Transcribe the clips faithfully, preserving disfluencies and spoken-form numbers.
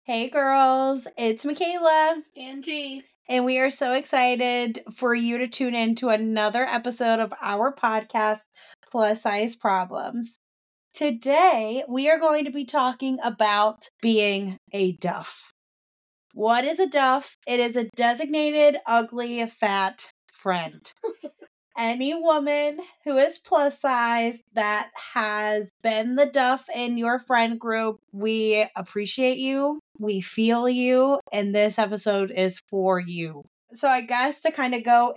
Hey girls, it's Michaela. Angie. And we are so excited for you to tune in to another episode of our podcast, Plus Size Problems. Today, we are going to be talking about being a duff. What is a duff? It is a designated, ugly, fat friend. Any woman who is plus size that has been the duff in your friend group, we appreciate you. We feel you. And this episode is for you. So, I guess to kind of go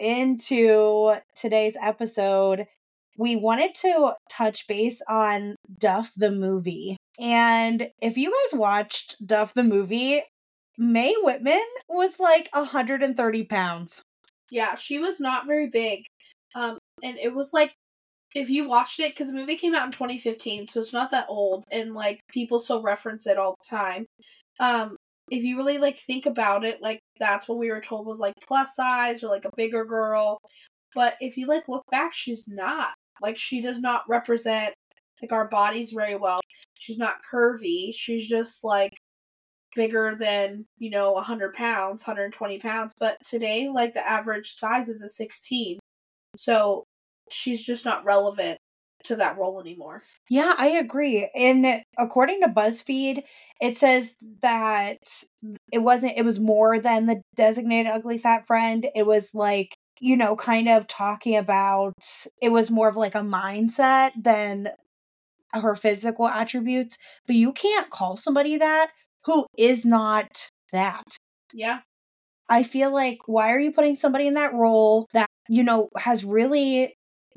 into today's episode, we wanted to touch base on Duff the movie. And if you guys watched Duff the movie, Mae Whitman was like one hundred thirty pounds. Yeah, she was not very big. Um, and it was like, if you watched it, because the movie came out in twenty fifteen, so it's not that old, and like people still reference it all the time. Um, if you really like think about it, like that's what we were told was like plus size or like a bigger girl. But if you like look back, she's not. Like she does not represent like our bodies very well. She's not curvy. She's just like bigger than, you know, one hundred pounds, one hundred twenty pounds. But today, like, the average size is a sixteen. So she's just not relevant to that role anymore. Yeah, I agree. And according to BuzzFeed, it says that it wasn't, it was more than the designated ugly fat friend. It was like, you know, kind of talking about, it was more of like a mindset than her physical attributes. But you can't call somebody that who is not that. Yeah. I feel like, why are you putting somebody in that role that, you know, has really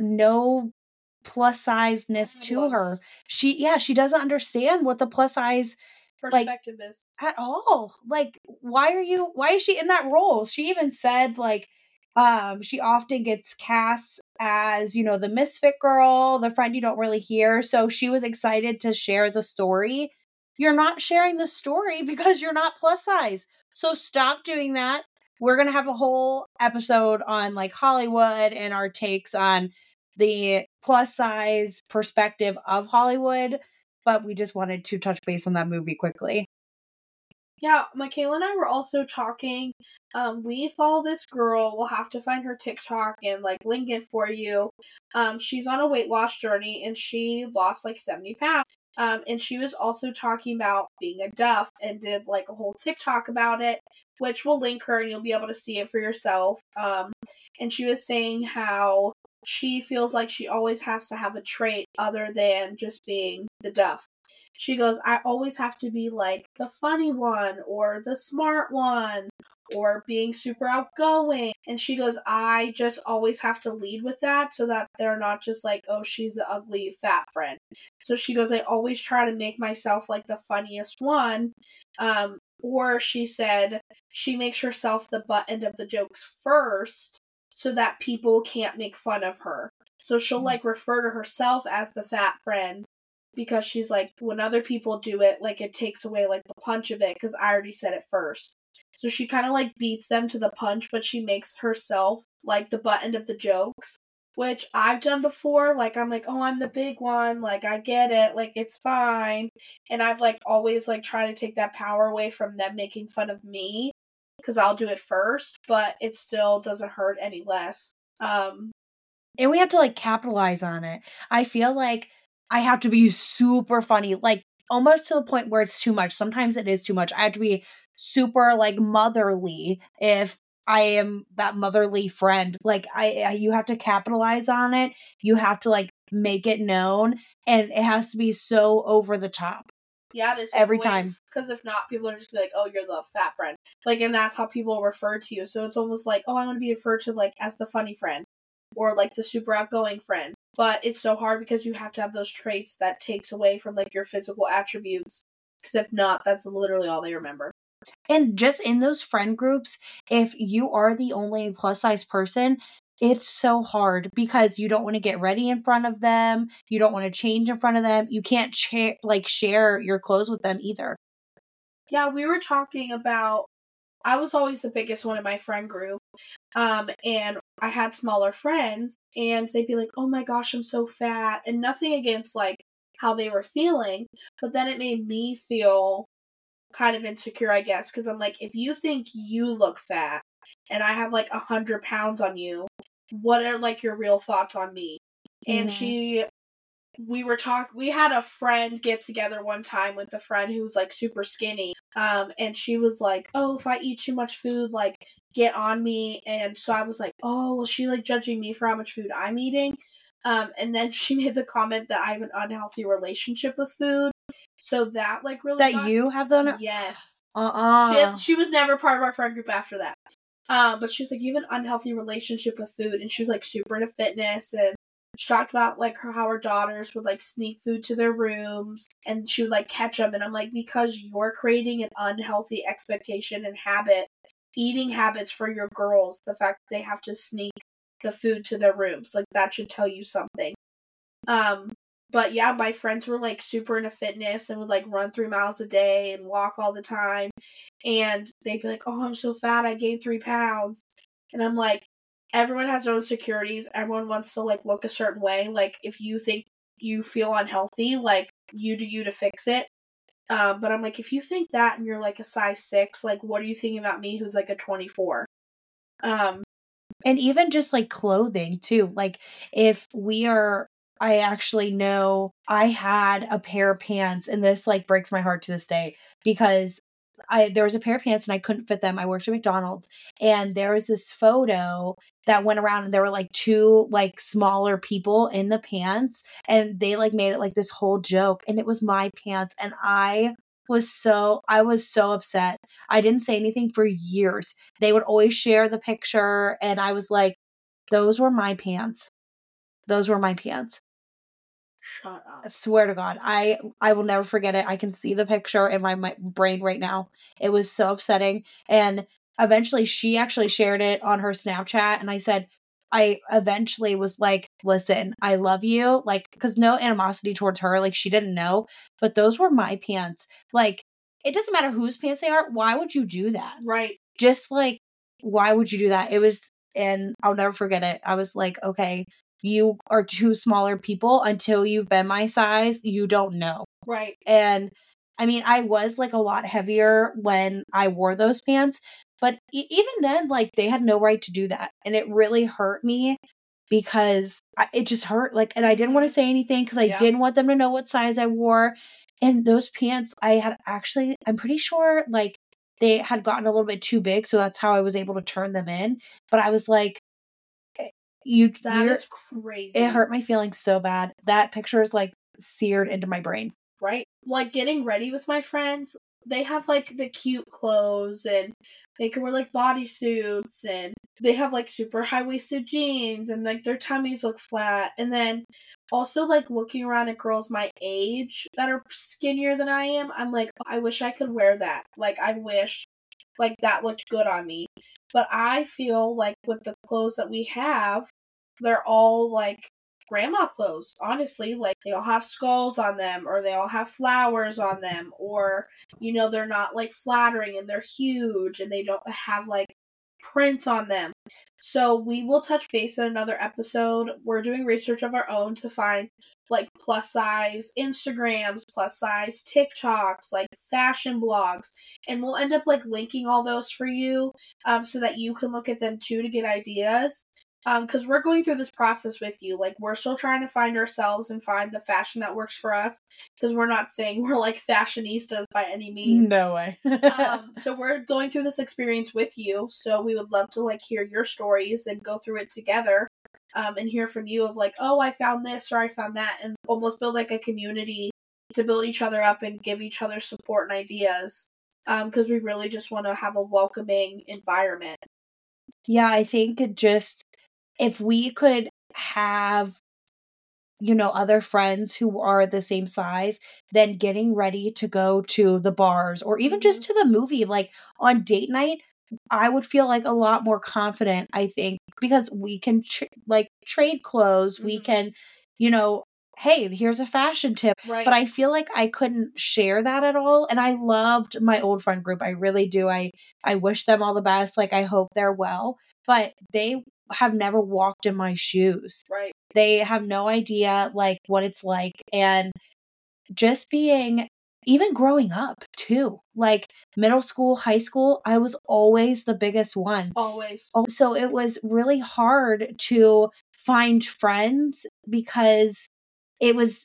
no plus sizeness to her? She, yeah, she doesn't understand what the plus size perspective like, is at all. Like, why are you, why is she in that role? She even said, like, um, she often gets cast as, you know, the misfit girl, the friend you don't really hear. So she was excited to share the story. You're not sharing the story because you're not plus size. So stop doing that. We're going to have a whole episode on like Hollywood and our takes on the plus size perspective of Hollywood. But we just wanted to touch base on that movie quickly. Yeah, Michaela and I were also talking. Um, we follow this girl. We'll have to find her TikTok and like link it for you. Um, she's on a weight loss journey and she lost like seventy pounds. Um, and she was also talking about being a duff and did like a whole TikTok about it, which we'll link her and you'll be able to see it for yourself. Um, and she was saying how she feels like she always has to have a trait other than just being the duff. She goes, I always have to be like the funny one or the smart one or being super outgoing. And she goes, I just always have to lead with that so that they're not just like, oh, she's the ugly fat friend. So she goes, I always try to make myself like the funniest one. Um, or she said she makes herself the butt end of the jokes first so that people can't make fun of her. So she'll like refer to herself as the fat friend because she's like, when other people do it, like it takes away like the punch of it because I already said it first. So she kind of like beats them to the punch, but she makes herself like the butt end of the jokes, which I've done before. Like I'm like, oh, I'm the big one. Like I get it. Like it's fine. And I've like always like tried to take that power away from them making fun of me because I'll do it first, but it still doesn't hurt any less. Um, and we have to like capitalize on it. I feel like I have to be super funny, like almost to the point where it's too much. Sometimes it is too much. I have to be super like motherly if I am that motherly friend. Like I, I you have to capitalize on it. You have to like make it known, and it has to be so over the top. Yeah, it is every time. Because if not, people are just gonna be like, "Oh, you're the fat friend." Like, and that's how people refer to you. So it's almost like, "Oh, I want to be referred to like as the funny friend, or like the super outgoing friend." But it's so hard because you have to have those traits that takes away from like your physical attributes. Because if not, that's literally all they remember. And just in those friend groups, if you are the only plus size person, it's so hard because you don't want to get ready in front of them. You don't want to change in front of them. You can't cha- like share your clothes with them either. Yeah, we were talking about, I was always the biggest one in my friend group. Um, and I had smaller friends and they'd be like, "Oh my gosh, I'm so fat." And nothing against like how they were feeling, but then it made me feel kind of insecure, I guess, because I'm like, if you think you look fat and I have like a hundred pounds on you, what are like your real thoughts on me? And Mhm. she, we were talk, we had a friend get together one time with a friend who was like super skinny, um, and she was like, oh, if I eat too much food, like get on me. And so I was like, oh, well, she like judging me for how much food I'm eating. Um, and then she made the comment that I have an unhealthy relationship with food. So that like really That got, you have done? yes. Uh-uh. She she was never part of our friend group after that. Um, but she's like, you have an unhealthy relationship with food, and she was like super into fitness, and she talked about like her, how her daughters would like sneak food to their rooms, and she would like catch them. And I'm like, because you're creating an unhealthy expectation and habit, eating habits for your girls. The fact that they have to sneak the food to their rooms, like that should tell you something. Um, but yeah, my friends were like super into fitness and would like run three miles a day and walk all the time. And they'd be like, oh, I'm so fat, I gained three pounds. And I'm like, everyone has their own insecurities. Everyone wants to like look a certain way. Like if you think you feel unhealthy, like you do you to fix it. Um, but I'm like, if you think that and you're like a size six, like what are you thinking about me who's like a twenty-four? Um, And even just like clothing too. Like if we are, I actually know I had a pair of pants, and this like breaks my heart to this day because I there was a pair of pants and I couldn't fit them. I worked at McDonald's, and there was this photo that went around, and there were like two like smaller people in the pants, and they like made it like this whole joke, and it was my pants, and I was so I was so upset. I didn't say anything for years. They would always share the picture, and I was like, those were my pants. Those were my pants. shut up. I swear to God, I I will never forget it. I can see the picture in my, my brain right now. It was so upsetting. And eventually she actually shared it on her Snapchat, and I said, I eventually was like, listen, I love you. Like, because no animosity towards her. Like, she didn't know, but those were my pants. Like, it doesn't matter whose pants they are. Why would you do that? Right. Just like, why would you do that? It was, and I'll never forget it. I was like, okay, you are two smaller people. Until you've been my size, you don't know. Right. And I mean, I was like a lot heavier when I wore those pants, but e- even then, like they had no right to do that. And it really hurt me because I, it just hurt. Like, and I didn't want to say anything because I Yeah. didn't want them to know what size I wore. And those pants, I had actually, I'm pretty sure like they had gotten a little bit too big. So that's how I was able to turn them in. But I was like, eh, you, That you're, is crazy. it hurt my feelings so bad. That picture is like seared into my brain. Right? Like getting ready with my friends, they have like the cute clothes and they can wear like bodysuits and they have like super high waisted jeans and like their tummies look flat. And then also like looking around at girls my age that are skinnier than I am, I'm like, I wish I could wear that. Like, I wish like that looked good on me. But I feel like with the clothes that we have, they're all like grandma clothes, honestly. Like they all have skulls on them, or they all have flowers on them, or you know, they're not like flattering and they're huge and they don't have like prints on them. So we will touch base in another episode. We're doing research of our own to find like plus size Instagrams, plus size TikToks, like fashion blogs, and we'll end up like linking all those for you, um, so that you can look at them too to get ideas. Um, because we're going through this process with you. Like, we're still trying to find ourselves and find the fashion that works for us. Because we're not saying we're like fashionistas by any means. No way. um, so we're going through this experience with you. So we would love to like hear your stories and go through it together. Um, and hear from you of like, oh, I found this or I found that, and almost build like a community to build each other up and give each other support and ideas. Um, because we really just want to have a welcoming environment. Yeah, I think it just if we could have, you know, other friends who are the same size, then getting ready to go to the bars or even just to the movie, like on date night, I would feel like a lot more confident, I think, because we can tr- like trade clothes, we Mhm. can, you know, hey, here's a fashion tip. Right. But I feel like I couldn't share that at all. And I loved my old friend group. I really do. I I wish them all the best. Like I hope they're well. But they have never walked in my shoes. Right. They have no idea like what it's like. And just being even growing up too, like middle school, high school, I was always the biggest one. Always. So it was really hard to find friends because it was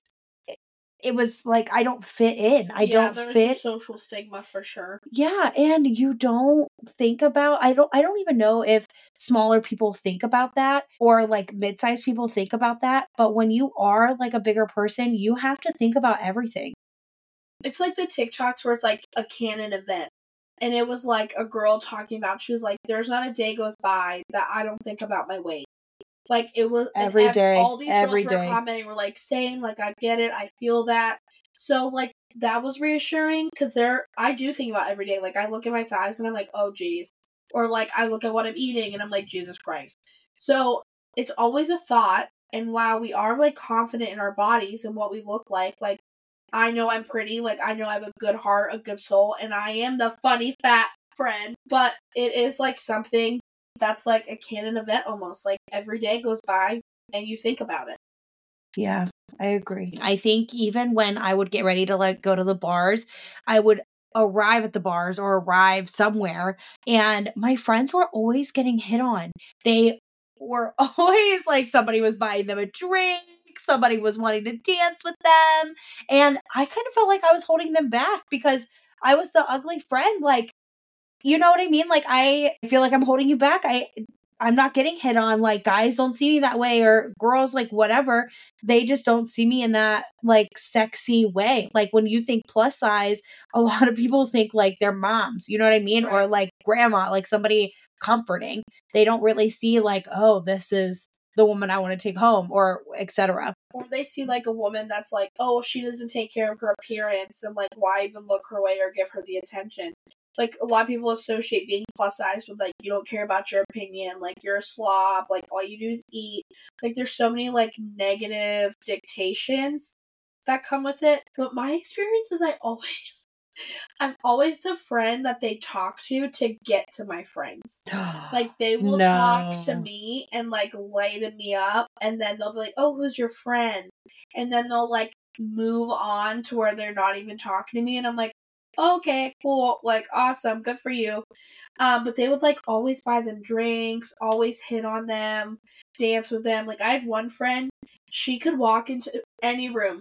it was like I don't fit in. I yeah, don't there was fit. a social stigma for sure. Yeah, and you don't think about I don't I don't even know if smaller people think about that or like mid-sized people think about that, but when you are like a bigger person, you have to think about everything. It's like the TikToks where it's like a canon event. And it was like a girl talking about, she was like, there's not a day goes by that I don't think about my weight. Like, it was Every ev- day, all these every girls were day. commenting, were like saying, like, I get it, I feel that. So, like, that was reassuring because there, I do think about every day. Like, I look at my thighs and I'm like, oh, geez. Or, like, I look at what I'm eating and I'm like, Jesus Christ. So, it's always a thought. And while we are, like, confident in our bodies and what we look like, like, I know I'm pretty, like, I know I have a good heart, a good soul, and I am the funny fat friend. But it is, like, something that's like a canon event almost. Like, every day goes by and you think about it. Yeah, I agree. I think even when I would get ready to like go to the bars, I would arrive at the bars or arrive somewhere and my friends were always getting hit on. They were always like somebody was buying them a drink, somebody was wanting to dance with them, and I kind of felt like I was holding them back because I was the ugly friend. Like, you know what I mean? Like, I feel like I'm holding you back. I I'm not getting hit on. Like, guys don't see me that way, or girls, like, whatever. They just don't see me in that, like, sexy way. Like, when you think plus size, a lot of people think, like, they're moms. You know what I mean? Right. Or, like, grandma, like, somebody comforting. They don't really see, like, oh, this is the woman I want to take home, or et cetera. Or they see, like, a woman that's like, oh, she doesn't take care of her appearance, and, like, why even look her way or give her the attention? Like, a lot of people associate being plus size with, like, you don't care about your opinion, like, you're a slob, like, all you do is eat. Like, there's so many, like, negative dictations that come with it. But my experience is I always, I'm always the friend that they talk to to get to my friends. Like, they will No. talk to me and, like, lighten me up, and then they'll be like, oh, who's your friend? And then they'll, like, move on to where they're not even talking to me, and I'm like, okay, cool, like, awesome, good for you. Um, but they would, like, always buy them drinks, always hit on them, dance with them. Like, I had one friend, she could walk into any room,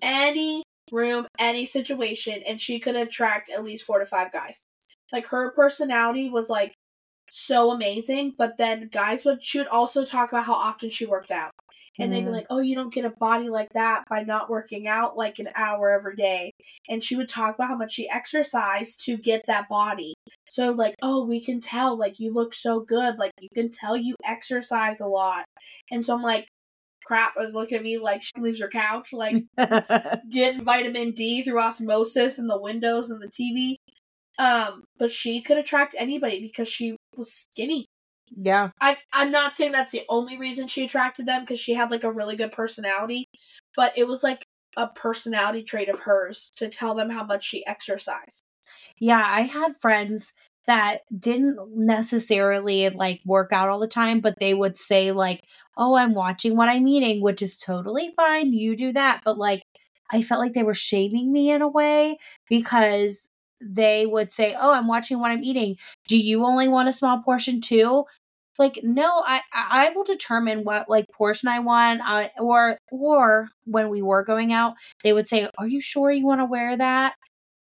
any room, any situation, and she could attract at least four to five guys. Like, her personality was, like, so amazing, but then guys would, she would also talk about how often she worked out. And they'd be Mm. like, oh, you don't get a body like that by not working out like an hour every day. And she would talk about how much she exercised to get that body. So, like, oh, we can tell, like, you look so good. Like, you can tell you exercise a lot. And so I'm like, crap, or look at me like she leaves her couch, like, getting vitamin D through osmosis in the windows and the T V. Um, but she could attract anybody because she was skinny. Yeah. I, I'm not saying that's the only reason she attracted them, because she had, like, a really good personality, but it was, like, a personality trait of hers to tell them how much she exercised. Yeah, I had friends that didn't necessarily, like, work out all the time, but they would say, like, oh, I'm watching what I'm eating, which is totally fine. You do that. But, like, I felt like they were shaming me in a way because they would say, oh, I'm watching what I'm eating. Do you only want a small portion too? Like, no, I I will determine what, like, portion I want. Uh, or or when we were going out, they would say, are you sure you want to wear that?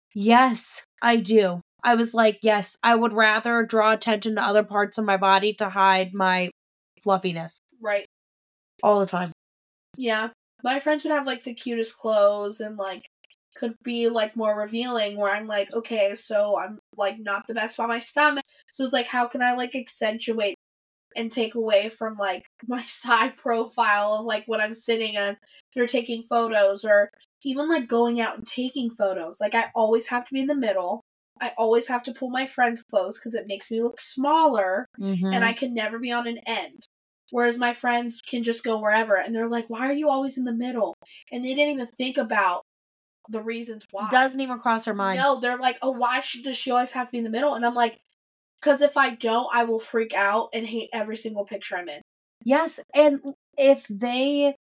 Yes, I do. I was like, yes, I would rather draw attention to other parts of my body to hide my fluffiness Right. all the time. Yeah. My friends would have, like, the cutest clothes and, like, could be, like, more revealing, where I'm like, okay, so I'm, like, not the best by my stomach. So it's like, how can I, like, accentuate and take away from, like, my side profile of, like, when I'm sitting and they're taking photos, or even, like, going out and taking photos. Like, I always have to be in the middle. I always have to pull my friends close because it makes me look smaller, Mm-hmm. and I can never be on an end. Whereas my friends can just go wherever, and they're like, why are you always in the middle? And they didn't even think about the reasons why. Doesn't even cross her mind. No, they're like, oh, why should, does she always have to be in the middle? And I'm like, because if I don't, I will freak out and hate every single picture I'm in. Yes, and if they,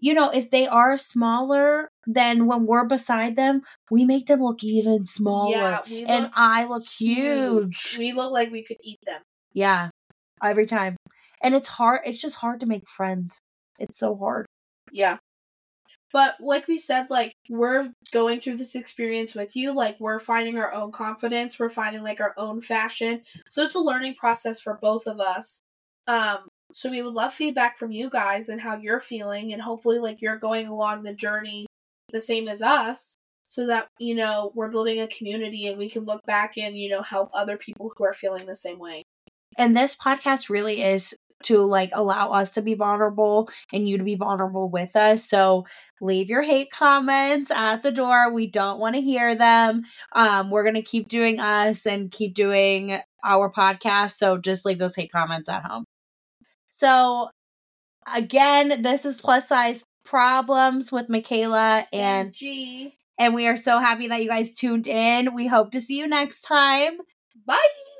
you know, if they are smaller, then when we're beside them, we make them look even smaller. Yeah, we and look I look huge. huge. We look like we could eat them. Yeah, every time. And it's hard. It's just hard to make friends. It's so hard. Yeah. But like we said, like, we're going through this experience with you. Like, we're finding our own confidence. We're finding, like, our own fashion. So it's a learning process for both of us. Um, so we would love feedback from you guys and how you're feeling. And hopefully, like, you're going along the journey the same as us. So that, you know, we're building a community and we can look back and, you know, help other people who are feeling the same way. And this podcast really is to like allow us to be vulnerable and you to be vulnerable with us. So leave your hate comments at the door. We don't want to hear them. Um, we're going to keep doing us and keep doing our podcast. So just leave those hate comments at home. So again, this is Plus Size Problems with Michaela and G. And we are so happy that you guys tuned in. We hope to see you next time. Bye.